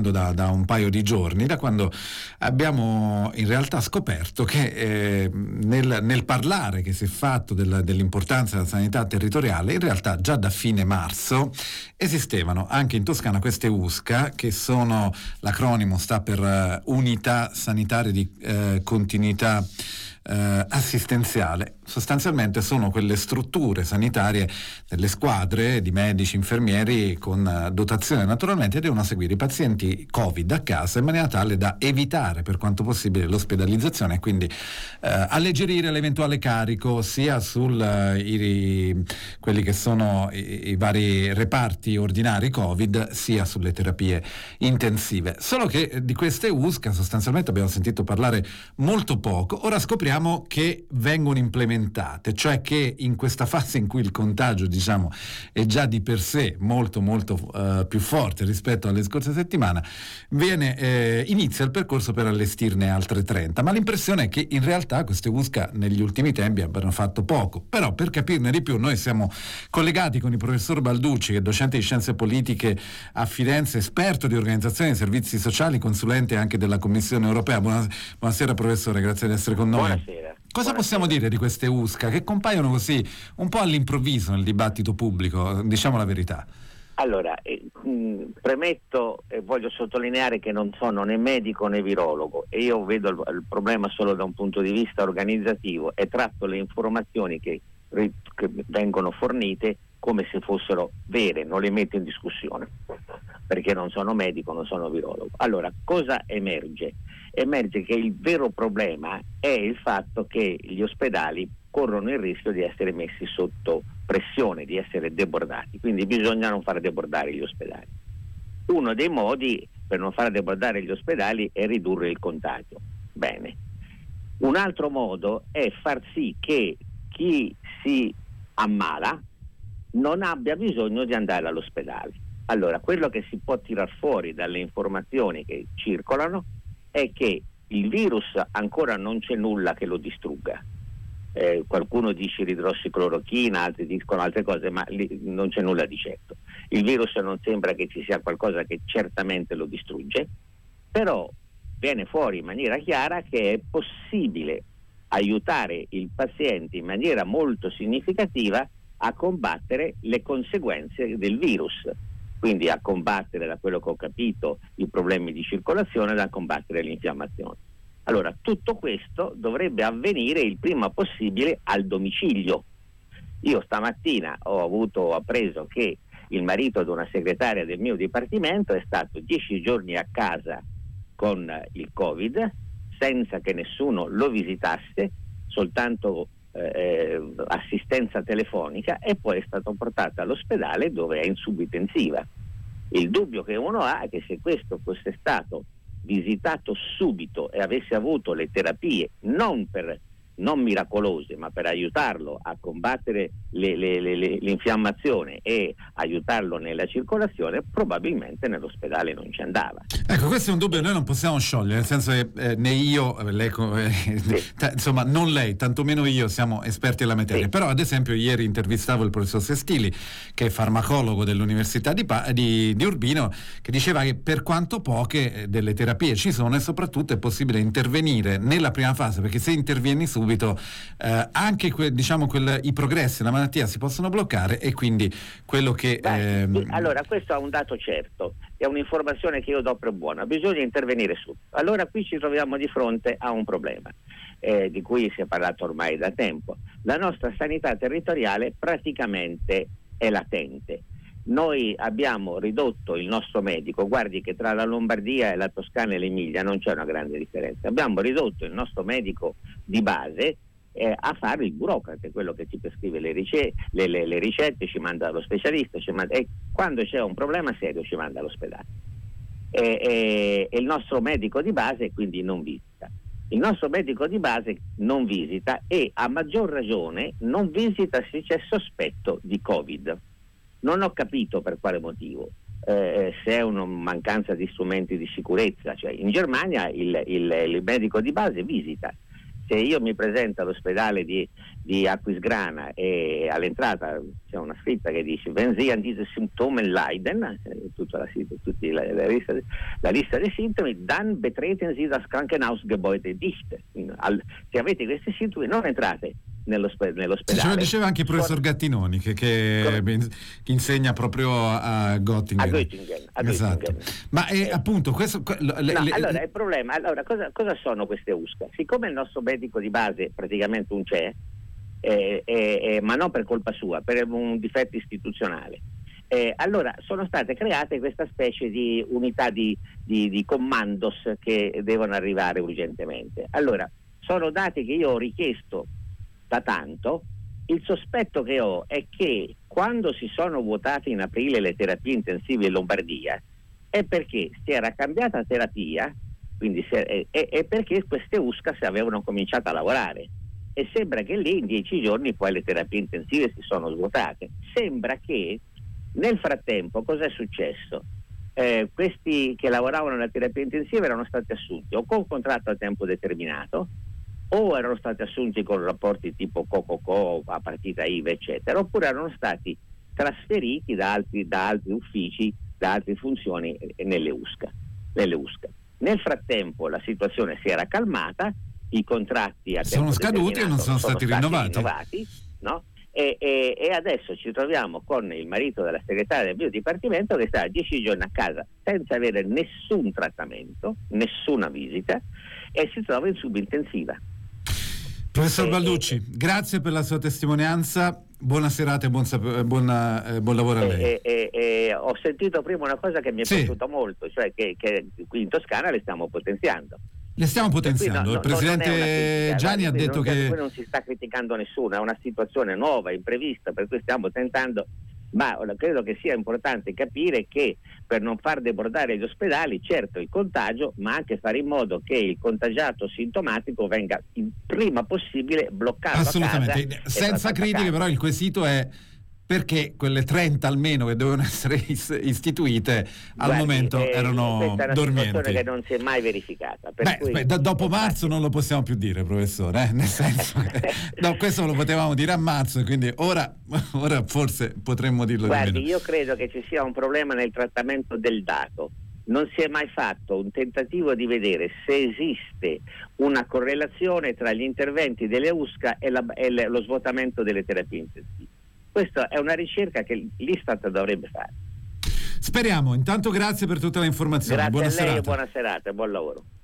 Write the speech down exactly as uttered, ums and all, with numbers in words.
osservando da, da un paio di giorni, da quando abbiamo in realtà scoperto che eh, nel, nel parlare che si è fatto del, dell'importanza della sanità territoriale, in realtà già da fine marzo esistevano anche in Toscana queste U S C A, che sono, l'acronimo sta per uh, Unità Sanitarie di uh, Continuità Uh, assistenziale. Sostanzialmente sono quelle strutture sanitarie delle squadre di medici, infermieri con uh, dotazione naturalmente, devono seguire i pazienti Covid a casa in maniera tale da evitare per quanto possibile l'ospedalizzazione e quindi uh, alleggerire l'eventuale carico sia sul uh, i, quelli che sono i, i vari reparti ordinari Covid, sia sulle terapie intensive. Solo che di queste U S C A sostanzialmente abbiamo sentito parlare molto poco. Ora scopriamo che vengono implementate, cioè che in questa fase in cui il contagio, diciamo, è già di per sé molto molto uh, più forte rispetto alle scorse settimane, viene, eh, inizia il percorso per allestirne altre trenta, ma l'impressione è che in realtà queste U S C A negli ultimi tempi abbiano fatto poco. Però per capirne di più noi siamo collegati con il professor Balducci, che è docente di scienze politiche a Firenze, esperto di organizzazione dei servizi sociali, consulente anche della Commissione europea. Buonasera, buonasera professore, grazie di essere con noi. Buonasera. Cosa Buonasera. possiamo dire di queste U S C A che compaiono così un po' all'improvviso nel dibattito pubblico, diciamo la verità? Allora, eh, mh, premetto e voglio sottolineare che non sono né medico né virologo e io vedo il, il problema solo da un punto di vista organizzativo e tratto le informazioni che, che vengono fornite come se fossero vere, non le metto in discussione perché non sono medico, non sono virologo. Allora, cosa emerge? Emerge che il vero problema è il fatto che gli ospedali corrono il rischio di essere messi sotto pressione, di essere debordati, quindi bisogna non far debordare gli ospedali. Uno dei modi per non far debordare gli ospedali è ridurre il contagio. Bene. Un altro modo è far sì che chi si ammala non abbia bisogno di andare all'ospedale. Allora, quello che si può tirar fuori dalle informazioni che circolano è che il virus ancora non c'è nulla che lo distrugga. Eh, qualcuno dice l'idrossiclorochina, altri dicono altre cose, ma lì non c'è nulla di certo. Il virus non sembra che ci sia qualcosa che certamente lo distrugge, però viene fuori in maniera chiara che è possibile aiutare il paziente in maniera molto significativa a combattere le conseguenze del virus. Quindi a combattere, da quello che ho capito, i problemi di circolazione, da combattere l'infiammazione. Allora, tutto questo dovrebbe avvenire il prima possibile al domicilio. Io stamattina ho avuto, ho appreso che il marito di una segretaria del mio dipartimento è stato dieci giorni a casa con il Covid, senza che nessuno lo visitasse, soltanto eh, assistenza telefonica, e poi è stato portato all'ospedale dove è in subintensiva. Il dubbio che uno ha è che se questo fosse stato visitato subito e avesse avuto le terapie non per non miracolose, ma per aiutarlo a combattere le, le, le, le, l'infiammazione e aiutarlo nella circolazione, probabilmente nell'ospedale non ci andava. Ecco, questo è un dubbio che noi non possiamo sciogliere, nel senso che eh, né io, lei, eh, sì. t- insomma non lei, tantomeno io siamo esperti della materia, sì. Però ad esempio ieri intervistavo il professor Sestili, che è farmacologo dell'Università di, pa- di, di Urbino, che diceva che per quanto poche delle terapie ci sono e soprattutto è possibile intervenire nella prima fase, perché se intervieni su subito eh, anche que, diciamo quel, i progressi della malattia si possono bloccare e quindi quello che Beh, ehm... allora questo è un dato certo, è un'informazione che io do per buona, bisogna intervenire subito. Allora qui ci troviamo di fronte a un problema eh, di cui si è parlato ormai da tempo. La nostra sanità territoriale praticamente è latente. Noi abbiamo ridotto il nostro medico, guardi che tra la Lombardia e la Toscana e l'Emilia non c'è una grande differenza, abbiamo ridotto il nostro medico di base eh, a fare il burocrate, quello che ci prescrive le, rice- le, le, le ricette, ci manda allo specialista, ci manda, e quando c'è un problema serio ci manda all'ospedale. E, e, e il nostro medico di base quindi non visita. Il nostro medico di base non visita e a maggior ragione non visita se c'è sospetto di Covid. Non ho capito per quale motivo, eh, se è una mancanza di strumenti di sicurezza, cioè in Germania il, il, il medico di base visita, Se io mi presento all'ospedale di, di Aquisgrana e all'entrata c'è una scritta che dice "Wenn Sie an diese Symptomen leiden", tutta la, tutti la, la, lista, la lista dei sintomi, "dann betreten Sie das Krankenhausgebäude dicht". Se avete questi sintomi non entrate nell'osp- nell'ospedale. Ce lo diceva anche il professor Gattinoni che, che, che insegna proprio a Göttingen. A Göttingen, a esatto. Göttingen. Ma è, eh, appunto questo le, no, le, allora il problema, allora cosa, cosa sono queste U S C A? Siccome il nostro medico di base praticamente un c'è, eh, eh, eh, ma non per colpa sua, per un difetto istituzionale, eh, allora sono state create questa specie di unità di, di, di commandos che devono arrivare urgentemente. Allora sono dati che io ho richiesto da tanto. Il sospetto che ho è che quando si sono votate in aprile le terapie intensive in Lombardia è perché si era cambiata terapia, quindi se, è, è perché queste U S C A si avevano cominciato a lavorare, e sembra che lì in dieci giorni poi le terapie intensive si sono svuotate. Sembra che nel frattempo cosa è successo? Eh, questi che lavoravano nella terapia intensiva erano stati assunti o con contratto a tempo determinato, o erano stati assunti con rapporti tipo co-co-co, a partita I V A, eccetera, oppure erano stati trasferiti da altri, da altri uffici, da altre funzioni nelle U S C A, nelle U S C A. Nel frattempo la situazione si era calmata, i contratti a sono tempo scaduti e non sono, sono stati, stati rinnovati, rinnovati, no? E, e, e adesso ci troviamo con il marito della segretaria del mio dipartimento che sta dieci giorni a casa senza avere nessun trattamento, nessuna visita, e si trova in subintensiva. Professor Balducci, grazie per la sua testimonianza, buona serata e buon, buona, eh, buon lavoro a lei. E, e, e, ho sentito prima una cosa che mi è sì. piaciuta molto, cioè che, che qui in Toscana le stiamo potenziando. Le stiamo potenziando, no, il Presidente critica, Gianni guardi, ha detto non, che... Qui non si sta criticando nessuno, è una situazione nuova, imprevista, per cui stiamo tentando, ma credo che sia importante capire che per non far debordare gli ospedali, certo il contagio, ma anche fare in modo che il contagiato sintomatico venga il prima possibile bloccato. Assolutamente, a casa, senza critiche, però il quesito è perché quelle trenta almeno che dovevano essere istituite al Guardi, momento eh, erano questa è una dormienti. situazione che non si è mai verificata. Per Beh, cui, beh, da, dopo marzo non lo possiamo più dire, professore, eh? Nel senso che no, questo lo potevamo dire a marzo, quindi ora, ora forse potremmo dirlo Guardi, di meno. Io credo che ci sia un problema nel trattamento del dato. Non si è mai fatto un tentativo di vedere se esiste una correlazione tra gli interventi delle U S C A e, la, e lo svuotamento delle terapie intensive. Questa è una ricerca che l'Istat dovrebbe fare. Speriamo. Intanto grazie per tutta le informazioni. Grazie buona a lei serata. e buona serata e buon lavoro.